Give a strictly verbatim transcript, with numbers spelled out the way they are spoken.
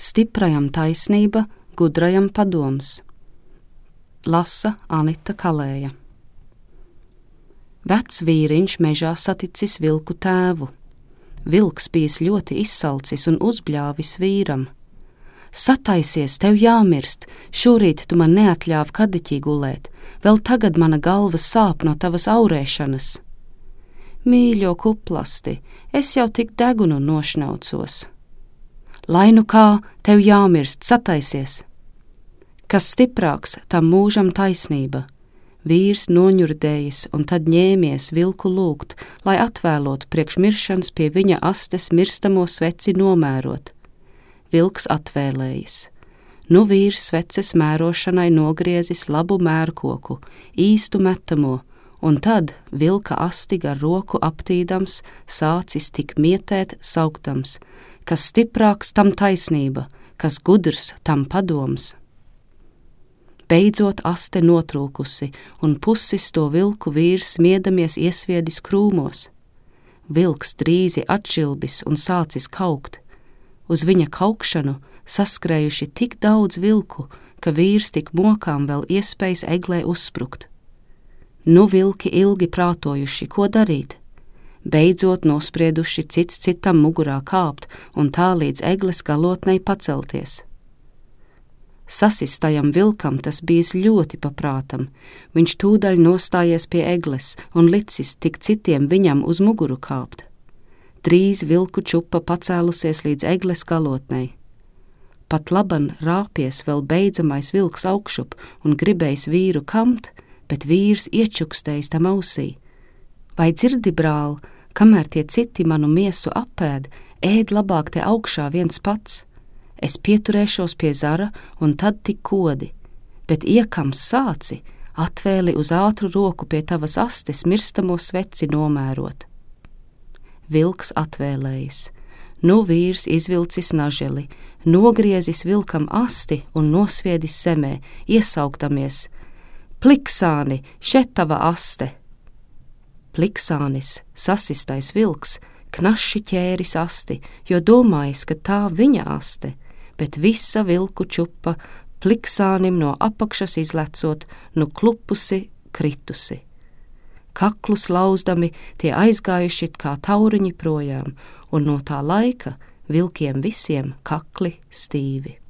Stiprajam taisnība, gudrajam padoms. Lasa Anita Kalēja. Vecs vīriņš mežā saticis vilku tēvu. Vilks bijis ļoti izsalcis un uzbļāvis vīram. Sataisies, tev jāmirst, šorīt tu man neatļāvi kadiķī gulēt, vēl tagad mana galva sāp no tavas aurēšanas. Mīļo kuplasti, es jau tik degunu nošnaucos. Lai nu kā, tev jāmirst, sataisies. Kas stiprāks, tam mūžam taisnība. Vīrs noņurdējis un tad ņēmies vilku lūgt, lai atvēlot priekš miršanas pie viņa astes mirstamo sveci nomērot. Vilks atvēlējis. Nu vīrs sveces mērošanai nogriezis labu mērkoku, īstu metamo, un tad vilka asti gar roku aptīdams, sācis tik mietēt saukdams, kas stiprāks, tam taisnība, kas gudrs, tam padoms. Beidzot aste notrūkusi, un pusis to vilku vīrs smiedamies iesviedis krūmos. Vilks drīzi atšilbis un sācis kaukt. Uz viņa kaukšanu saskrējuši tik daudz vilku, ka vīrs tik mokām vēl iespējas eglē uzsprukt. Nu vilki ilgi prātojuši, ko darīt. Beidzot nosprieduši cits citam mugurā kāpt un tā līdz egles galotnei pacelties. Sasistajam vilkam tas bijis ļoti paprātam, viņš tūdaļ nostājies pie egles un licis tik citiem viņam uz muguru kāpt. Drīz vilku čupa pacēlusies līdz egles galotnei. Pat laban rāpies vēl beidzamais vilks augšup un gribējis vīru kamt, bet vīrs iečukstējis tam ausī. Vai dzirdi, brāl, kamēr tie citi manu miesu apēd, ēd labāk te augšā viens pats? Es pieturēšos pie zara un tad tik kodi, bet iekams sāci, atvēli uz ātru roku pie tavas astes mirstamo sveci nomērot. Vilks atvēlējis. Nu vīrs izvilcis naželi, nogriezis vilkam asti un nosviedis zemē, iesauktamies: Pliksāni, šeit tava aste! Pliksānis, sasistais vilks, knaši ķēris asti, jo domājis, ka tā viņa aste, bet visa vilku čupa pliksānim no apakšas izlecot, nu klupusi, kritusi. Kaklus lauzdami tie aizgājuši kā tauriņi projām, un no tā laika vilkiem visiem kakli stīvi.